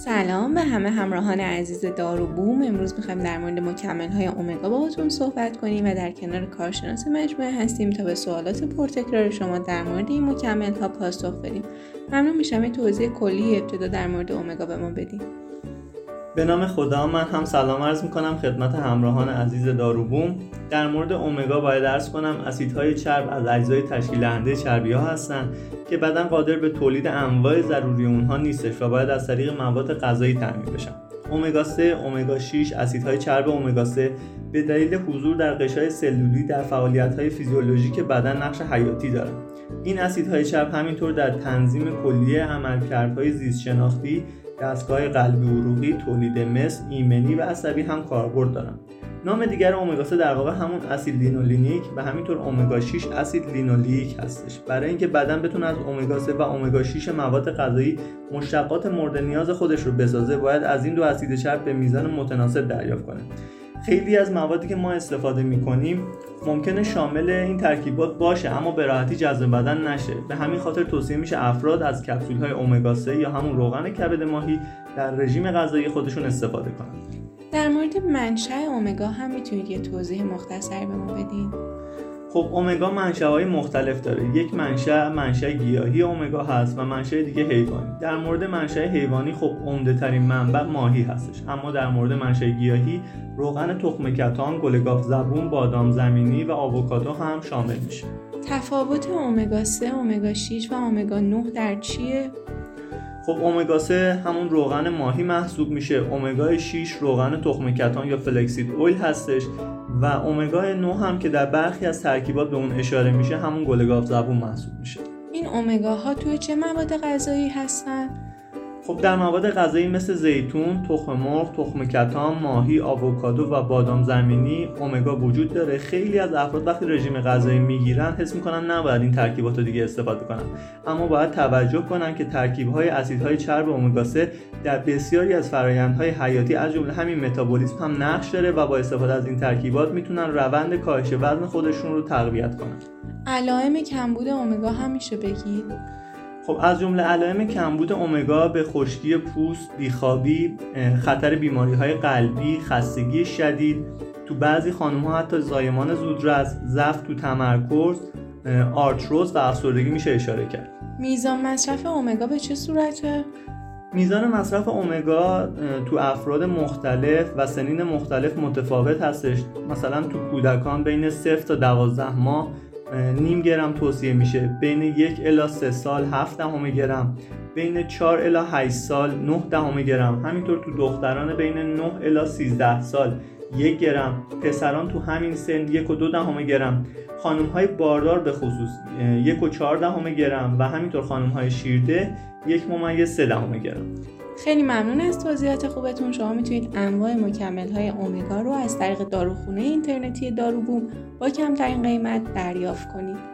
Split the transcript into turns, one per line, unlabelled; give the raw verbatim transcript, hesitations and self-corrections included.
سلام به همه همراهان عزیز داروبوم. امروز میخوایم در مورد مکمل‌های امگا باهاتون صحبت کنیم و در کنار کارشناس مجموعه هستیم تا به سوالات پرتکرار شما در مورد این مکمل‌ها پاسخ بدیم. ممنون میشم این توضیح کلی ابتدا در مورد امگا به ما بدیم.
به نام خدا، من هم سلام عرض میکنم خدمت همراهان عزیز داروبوم. در مورد امگا باید عرض کنم اسیدهای چرب از اجزای تشکیل دهنده چربی‌ها هستند که بدن قادر به تولید انواع ضروری اونها نیستش و باید از طریق مواد غذایی تامین بشن. امگا سه، امگا شش، اسیدهای چرب امگا سه به دلیل حضور در قشای سلولی در فعالیت‌های فیزیولوژیک بدن نقش حیاتی دارند. این اسیدهای چرب همینطور در تنظیم کلیه عملکردهای زیست شناختی، دستگاه قلبی عروقی، تولید مس، ایمنی و عصبی هم کاربرد دارن. نام دیگر امگا سه در واقع همون اسید لینولینیک و همینطور امگا شش اسید لینولیک هستش. برای اینکه بدن بتونه از امگا سه و امگا شش مواد غذایی مشتقات مورد نیاز خودش رو بسازه، باید از این دو اسید چرب به میزان متناسب دریافت کنه. خیلی از موادی که ما استفاده می‌کنیم ممکنه شامل این ترکیبات باشه اما به راحتی جذب بدن نشه. به همین خاطر توصیه میشه افراد از کپسول‌های امگا سه یا همون روغن کبد ماهی در رژیم غذایی خودشون استفاده کنن.
در مورد منشأ امگا هم میتونید یه توضیح مختصری به ما بدین؟
خب امگا منشأهای مختلف داره. یک منشأ منشأ گیاهی امگا هست و منشأ دیگه حیوانی. در مورد منشأ حیوانی خب عمده ترین منبع ماهی هستش، اما در مورد منشأ گیاهی روغن تخم کتان، گل گاو زبون، بادام زمینی و آووکادو هم شامل میشه.
تفاوت امگا سه، امگا شش و امگا نه در چیه؟
خب امگا سه همون روغن ماهی محسوب میشه، امگا شش روغن تخم کتان یا فلکسید اویل هستش و امگا نه هم که در برخی از ترکیبات به اون اشاره میشه همون گل گاو زبون محسوب میشه.
این امگاها توی چه مواد غذایی هستن؟
خب در مواد غذایی مثل زیتون، تخم مرغ، تخم کتان، ماهی، آووکادو و بادام زمینی امگا وجود داره. خیلی از افراد وقتی رژیم غذایی میگیرن حس میکنن نباید این ترکیبات رو دیگه استفاده کنن، اما باید توجه کنن که ترکیب‌های اسیدهای چرب امگا سه در بسیاری از فرآیندهای حیاتی از جمله همین متابولیسم هم نقش داره و با استفاده از این ترکیبات میتونن روند کاهش وزن خودشون رو تقویت کنن.
علائم کمبود امگا هم میشه بگید؟
خب از جمله علائم کمبود امگا به خشکی پوست، بیخوابی، خطر بیماری‌های قلبی، خستگی شدید، تو بعضی خانم‌ها حتی زایمان زودرس، ضعف تو تمرکز، آرتروز و افسردگی میشه اشاره کرد.
میزان مصرف امگا به چه صورته؟
میزان مصرف امگا تو افراد مختلف و سنین مختلف متفاوت هستش. مثلا تو کودکان بین صفر تا دوازده ماه نیم گرم توصیه میشه، بین یک الی سه سال هفت دهم گرم، بین چهار الی هشت سال نه دهم گرم، همینطور تو دختران بین نه الی سیزده سال یک گرم، پسران تو همین سن یک و دو دهم گرم، خانم های باردار به خصوص یک و چهار دهم گرم و همینطور خانم های شیرده یک ممیز سه دهم گرم.
خیلی ممنون از توضیحات خوبتون. شما میتونید انواع مکمل‌های امگا رو از طریق داروخونه اینترنتی داروبوم با کمترین قیمت دریافت کنید.